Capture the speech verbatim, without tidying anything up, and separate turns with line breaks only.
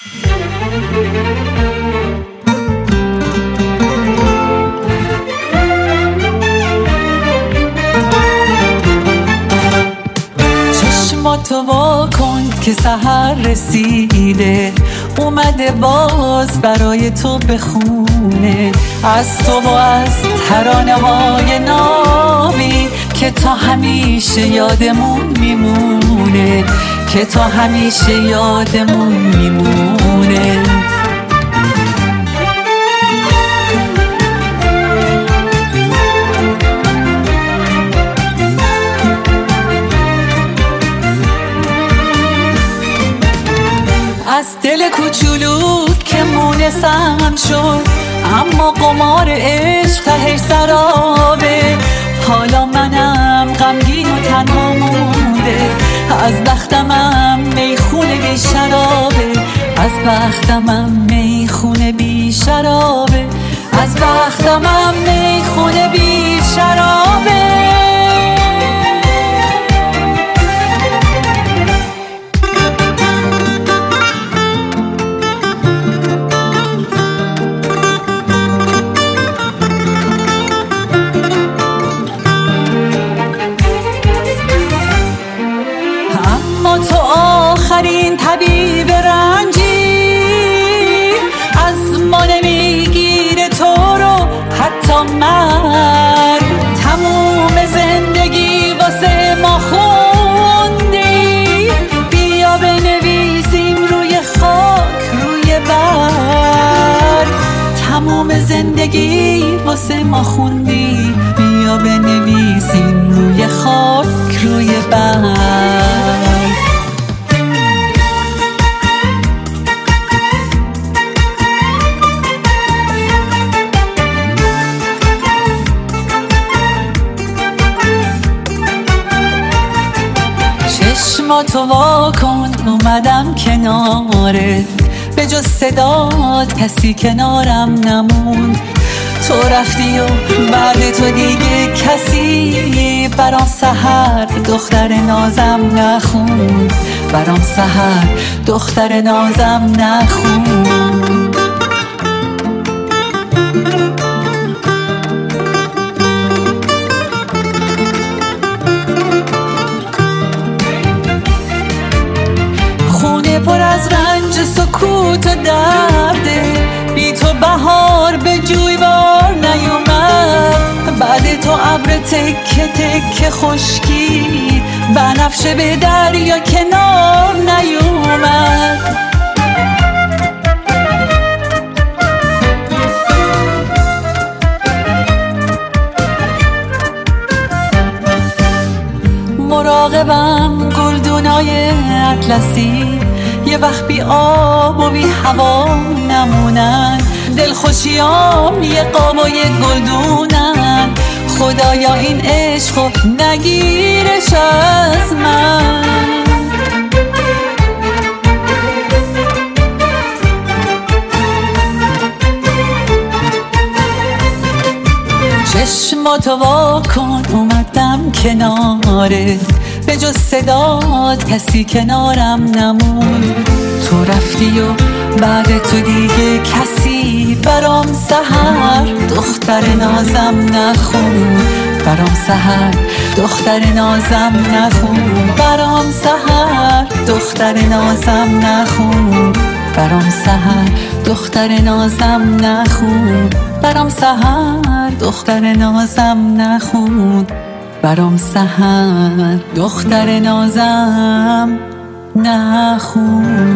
چشماتو وا کن که سحر رسیده، اومده باز برای تو بخونه از تو و از ترانه های نامی که تا همیشه یادمون میمونه، که تا همیشه یادمون میمونه. از دل کوچولوت که مونسم شد، اما قمار عشق تهش سرابه. حالا منم غمگین و تنها مونده، از بختمم میخونه بی شرابه، از بختمم میخونه بی شرابه، از بختمم میخونه بی شرابه. تو آخرین طبیب رنجی، از ما نمیگیره تو رو حتی مرگ. تموم زندگی واسه ما خوندی، بیا بنویسیم روی خاک روی برگ. تموم زندگی واسه ما خوندی، بیا بنویسیم روی خاک روی برگ. چشماتو وا کن اومدم کنارت، به جز صدات کسی کنارم نموند. تو رفتی و بعد تو دیگه کسی برام سحر دختر نازم نخوند، برام سحر دختر نازم نخوند. پر از رنج سکوت و درده، بی تو بهار به جویبار نیومد. بعد تو ابر تکه تکه خشکی، بنفشه به دریا کنار نیومد. مراقبم گلدونای اطلسی، یه وقت بی آب و بی هوا نمونن. دلخوشیام یه قاب و یه گلدونن، خدایا این عشقو نگیرش از من. چشماتو وا کن اومدم کنارت، به جز صدات کسی کنارم نموند. تو رفتی و بعد تو دیگه کسی برام سحر دختر نازم نخوند، برام سحر دختر نازم نخوند، برام سحر دختر نازم نخوند، برام سحر دختر نازم نخوند، برام سحر دختر نازم نخوند، برام سحر دختر نازم نخوند.